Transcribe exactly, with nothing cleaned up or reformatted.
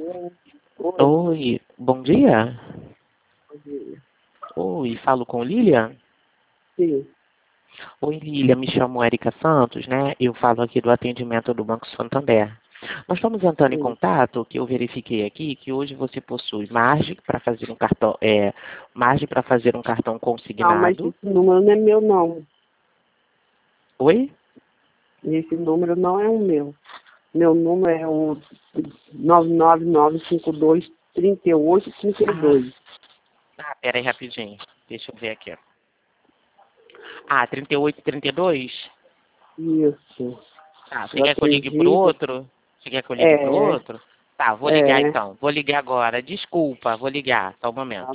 Oi, Oi, bom dia. bom dia. Oi, falo com Lilian. Sim, Oi, Lilian, me chamo Erika Santos, né? Eu falo aqui do atendimento do Banco Santander. Nós estamos entrando em sim. contato, que eu verifiquei aqui, que hoje você possui margem para fazer um cartão, é, margem para fazer um cartão Não, mas consignado. esse número não é meu, não. Oi? Esse número não é o meu. Meu número é o nove nove nove cinco dois três oito cinco Ah, dois. ah, pera aí rapidinho. Deixa eu ver aqui. Ah, trinta e oito, trinta e dois? Isso. Tá, você Eu quer que eu ligue pro acredito. outro? Você quer que eu ligue pro É, outro? Tá, vou ligar é. então. Vou ligar agora. Desculpa, vou ligar. Só um momento.